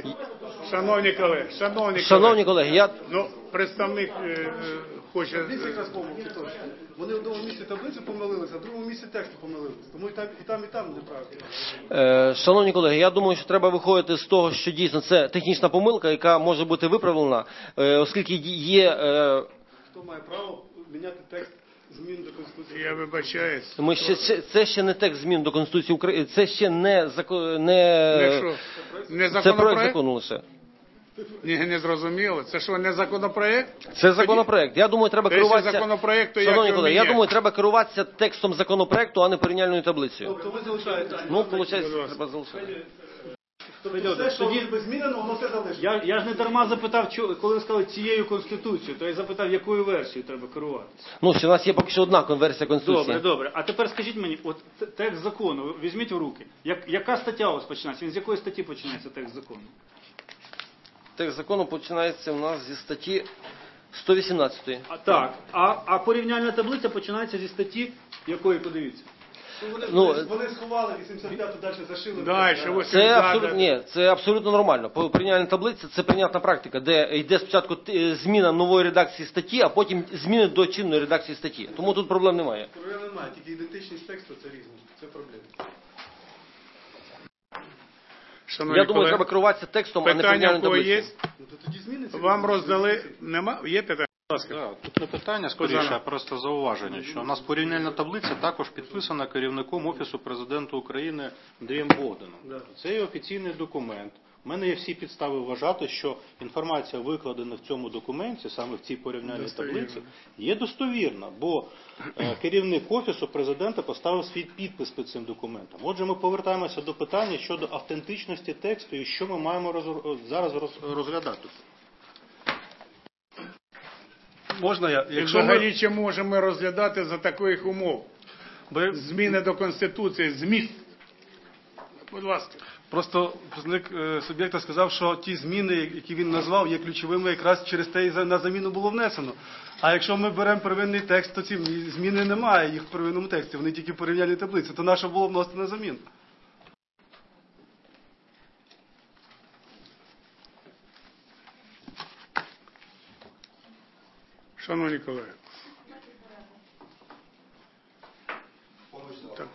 Шановні колеги, шановні, Шановні колеги, колеги, я... ну, представник е, е, хоче... Дивіться, якраз помилки точно. Вони в одному місці таблиці помилилися, а в другому місці тексту помилилися. Тому і там, і там, і там неправильно. Е, Шановні колеги, я думаю, що треба виходити з того, що дійсно це технічна помилка, яка може бути виправлена, е, оскільки є... е, Хто має право міняти текст змін до Конституції? Я вибачаюсь. Ми ще, ще- це ще не текст змін до Конституції України, це ще не, зако- не, Не що? Не це проект законопроект? закону лише. Ні, не зрозуміло. Це що, не законопроект? Це законопроект. Я думаю, треба Та якщо керуватися... законопроект, то як Шановні його колеги, я міняти? думаю, треба керуватися текстом законопроекту, а не порівняльною таблицею. Тобто ви залишаєте. Ну, виходить, треба залишити. Тобто все, що буде змінено, воно все залишиться. Я, я ж не дарма запитав, чо- коли ви сказали цією Конституцією, то я запитав, якою версією треба керуватися. Ну, що у нас є поки що одна версія Конституції. Добре, добре. А тепер скажіть мені, от т- текст закону, ви візьміть в руки. Як, яка стаття у вас починається? Він з якої статті починається текст закону? Текст закону починається у нас зі статті сто вісімнадцятої. А, так. А, а порівняльна таблиця починається зі статті, якої, подивіться. Вони, Ну, вони, вони сховали вісімдесят п'яту, далі зашили. Далі, ось Це абсолютно, ні, це абсолютно нормально. По порівняльній таблиці це прийнятна практика, де йде спочатку е, зміна нової редакції статті, а потім зміни до чинної редакції статті. Тому тут проблем немає. Проблем немає, тільки ідентичність тексту це різне. Це проблема. Шановні Я думаю, колеги, треба керуватися текстом, а не питання в порівняльною кого є? таблицею. Вам роздали? Нема? Є питання? Будь ласка. Да, тут не питання, скоріше, Богдана. а просто зауваження, що у нас порівняльна таблиця також підписана керівником Офісу Президента України Андрієм Богданом. Це є офіційний документ. У мене є всі підстави вважати, що інформація, викладена в цьому документі, саме в цій порівняльній Достовірна. таблиці, є достовірна, бо е, керівник Офісу Президента поставив свій підпис під цим документом. Отже, ми повертаємося до питання щодо автентичності тексту і що ми маємо роз- зараз роз- розглядати. Можна я? І Якщо взагалі, ми... чи можемо ми розглядати за таких умов? Бо- Зміни до Конституції, зміст. Будь ласка. Просто представник е, суб'єкта сказав, що ті зміни, які він назвав, є ключовими, якраз через те і за- на заміну було внесено. А якщо ми беремо первинний текст, то ці зміни немає їх в первинному тексті, вони тільки в порівняльній таблиці, то наше було вносити на заміну. Шановні колеги. Так.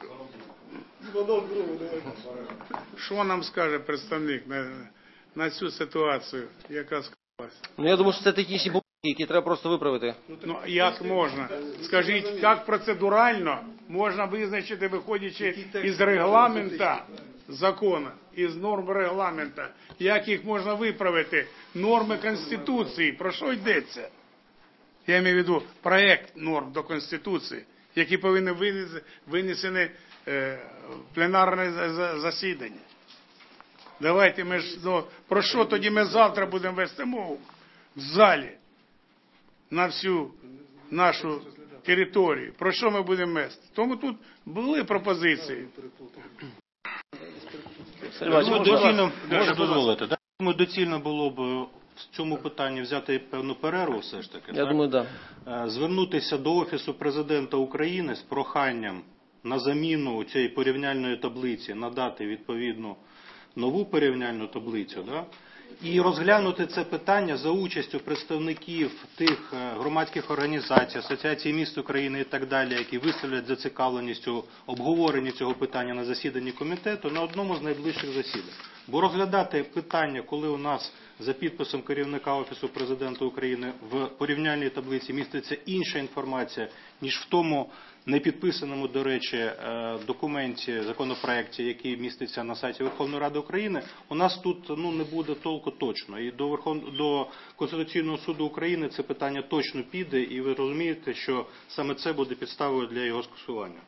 Що нам скаже представник на, на цю ситуацію, яка склалася? Ну, я думаю, що це технічні помилки, які треба просто виправити. Ну, як можна? Скажіть, як процедурально можна визначити, виходячи із регламента закону, із норм регламента, як їх можна виправити? Норми Конституції, про що йдеться? Я маю в виду проект норм до Конституції, які повинні винес- винесені е, в пленарне за- за- засідання. Давайте ми ж, ну, про що тоді ми завтра будемо вести мову в залі на всю нашу територію? Про що ми будемо вести? Тому тут були пропозиції. Думаю, доцільно, може дозволити, так? Думаю, доцільно було б в цьому питанні взяти певну перерву все ж таки. Я так? думаю, так. Е, Звернутися до Офісу Президента України з проханням на заміну цієї порівняльної таблиці, надати відповідну нову порівняльну таблицю, да? І розглянути це питання за участю представників тих е, громадських організацій, Асоціації міст України і так далі, які висловлять зацікавленість у обговоренні цього питання на засіданні комітету на одному з найближчих засідань. Бо розглядати питання, коли у нас за підписом керівника Офісу Президента України в порівняльній таблиці міститься інша інформація, ніж в тому непідписаному, до речі, е, документі, законопроекті, який міститься на сайті Верховної Ради України, у нас тут ну, не буде толку точно. І до, Верхов... до Конституційного суду України це питання точно піде, і ви розумієте, що саме це буде підставою для його скасування.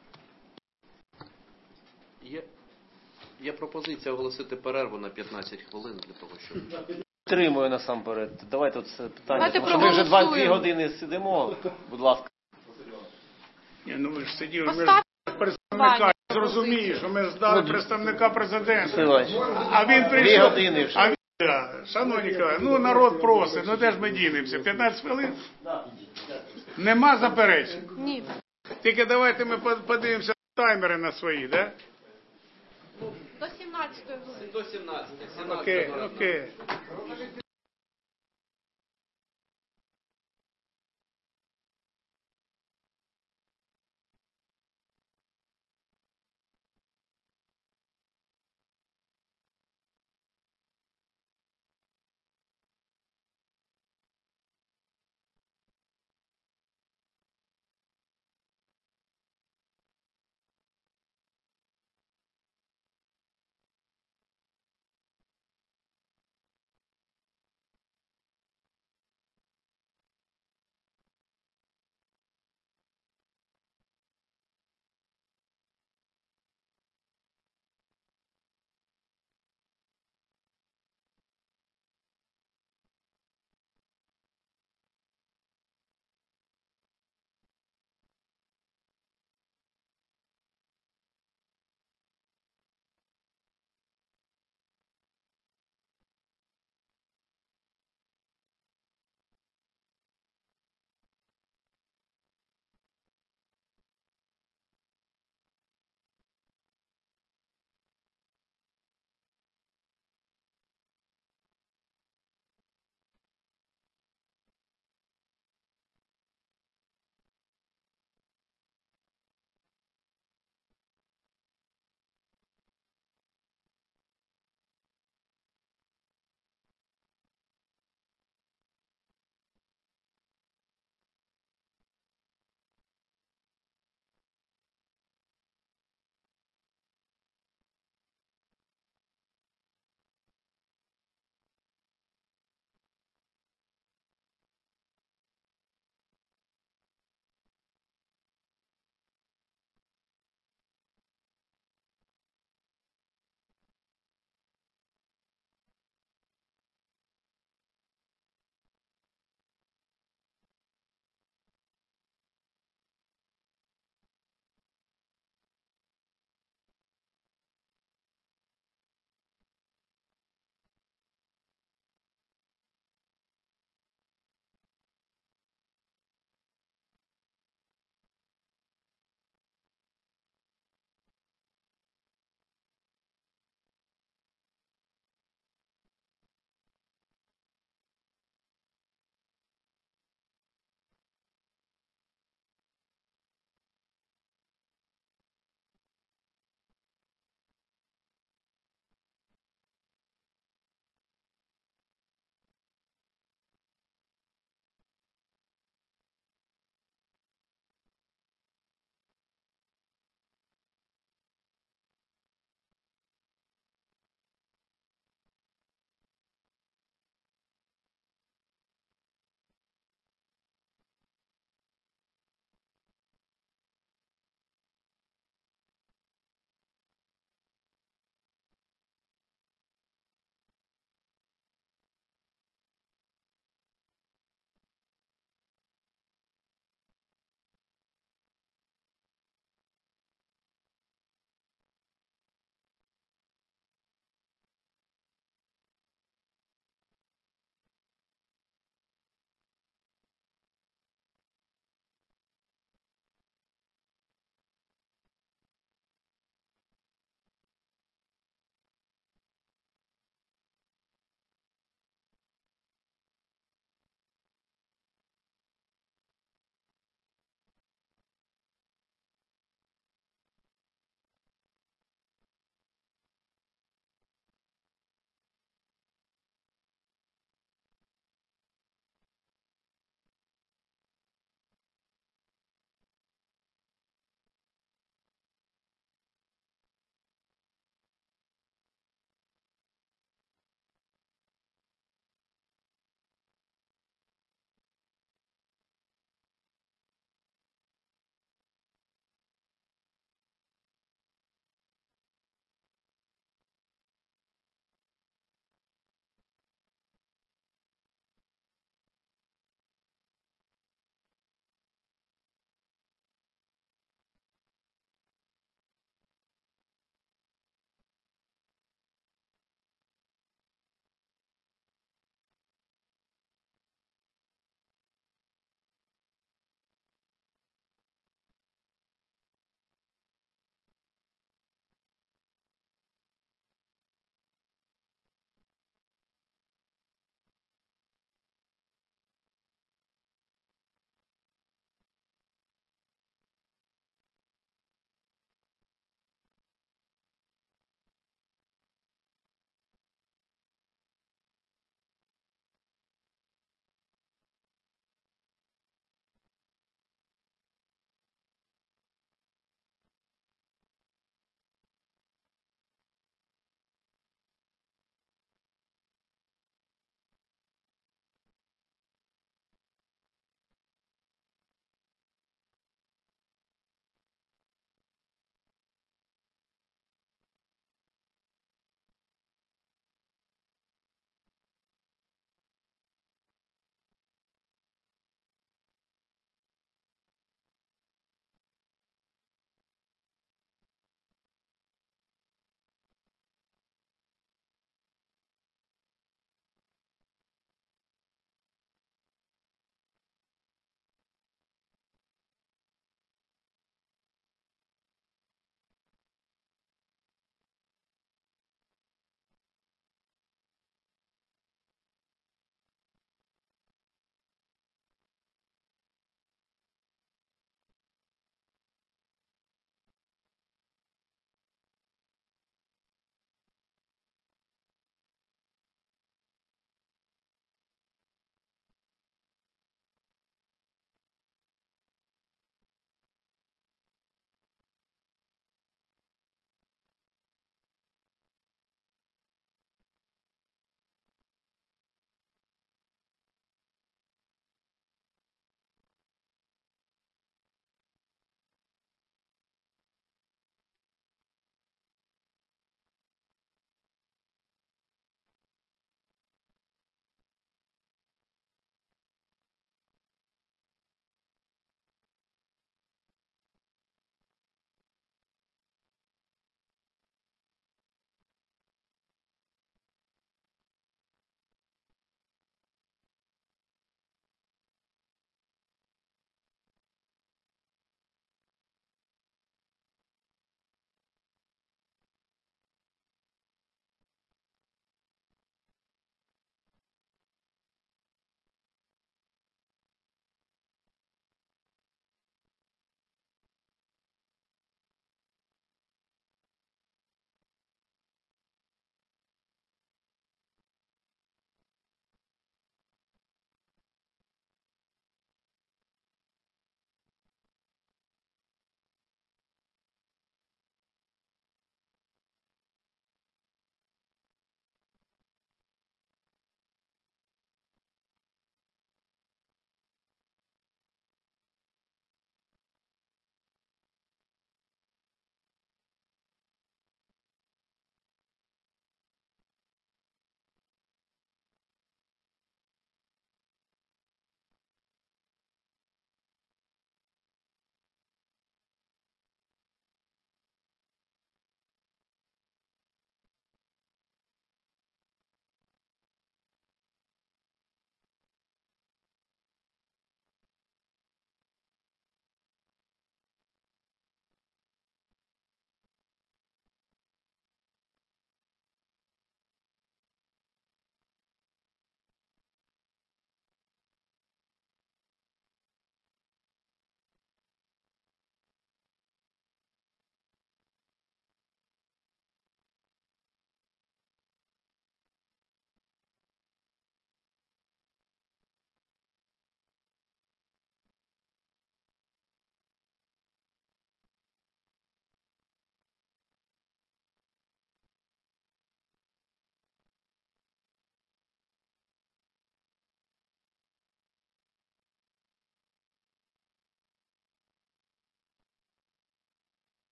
Є, є пропозиція оголосити перерву на п'ятнадцять хвилин для того, щоб... Підтримую насамперед. Давайте це питання. Давайте Тому що ми вже двадцять дві проголосуємо. години сидимо. Будь ласка. Ні, ну ви ж сиділи, ми ж Поставте представника, зрозумієш, що ми ждали представника президента. Сергій Іванович, А він Дві прийшов. години вже. А він, да, шановні колеги, ну народ просить, ну де ж ми дінемося? п'ятнадцять хвилин? Нема заперечень. Ні. Тільки давайте ми по- подивимося таймери на свої, да? До сімнадцятої години. До сімнадцятої. Окей, окей.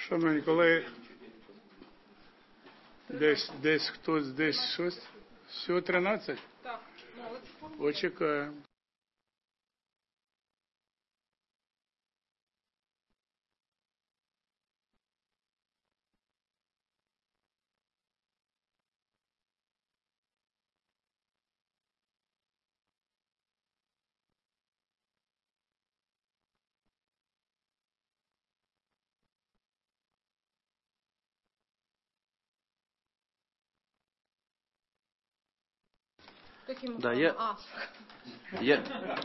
Шановні колеги, десь, десь хтось, десь щось. Всього тринадцять? Так. Почекаємо. Да, є, є,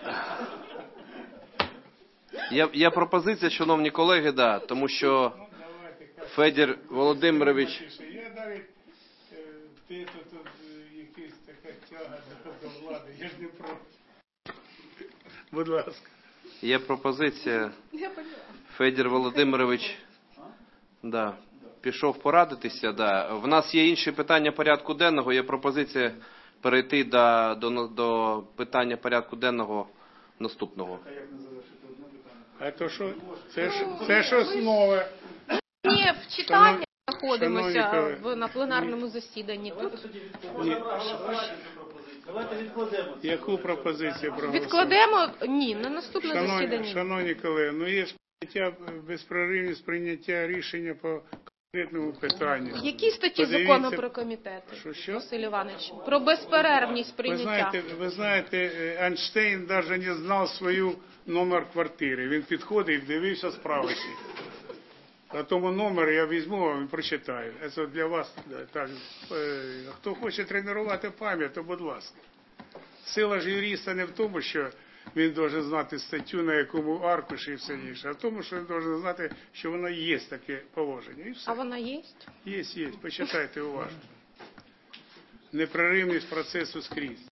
є, є пропозиція, шановні колеги, да, тому що Федір Володимирович... Я навіть, ти тут якась така тяга до влади, я ж не проти. Будь ласка. Є пропозиція, Федір Володимирович, да, пішов порадитися, да. В нас є інші питання порядку денного, є пропозиція перейти до, до, до питання порядку денного наступного. А то що? Це ж, це ж основа. Ні, в читанні знаходимося шановні в, на пленарному засіданні. Тут Ні. Давайте відкладемо. Яку пропозицію проголосувати? відкладемо, ні, на наступне Шановні, засідання. шановні колеги, ну є ж прийняття, безпроривність прийняття рішення по конкретному питанню. Які статті Подивіться- закону про комітети, Що, що? Василь Іванович? Про безперервність Ви прийняття. знаєте, ви знаєте, Ейнштейн навіть не знав свою номер квартири. Він підходив і дивився справочник. А тому номер я візьму вам і прочитаю. Це для вас. Так, е, хто хоче тренувати пам'ять, то будь ласка. Сила ж юриста не в тому, що він має знати статтю, на якому аркуші і все інше, а в тому, що він має знати, що воно є таке положення. І все. А вона є? Є, є. Почитайте уважно. Непреривність процесу скрізь.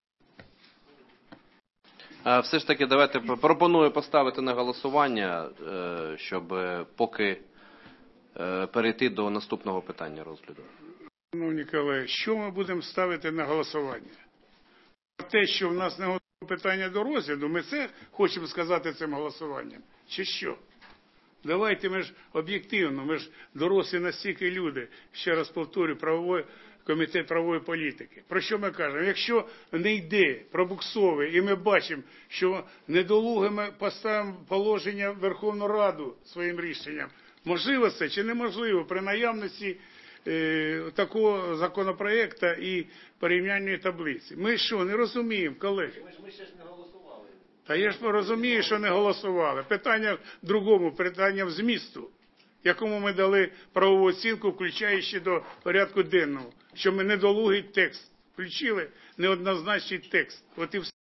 А все ж таки, давайте пропоную поставити на голосування, е, щоб е, поки е, перейти до наступного питання розгляду. Шановні колеги, що ми будемо ставити на голосування? Те, що в нас не готове питання до розгляду, ми це хочемо сказати цим голосуванням? Чи що? Давайте ми ж об'єктивно, ми ж дорослі настільки люди, ще раз повторю, правовий, комітет правової політики. Про що ми кажемо? Якщо не йде, пробуксовує, і ми бачимо, що недолуге ми поставимо положення в Верховну Раду своїм рішенням, можливо це чи неможливо при наявності е, такого законопроекту і порівняльної таблиці? Ми що, не розуміємо, колеги? Ми ж ми ще ж не голосували. Та я ж розумію, що не голосували. Питання в другому, питання в змісту, якому ми дали правову оцінку, включаючи до порядку денного, що ми недолугий текст включили, неоднозначний текст. От і все.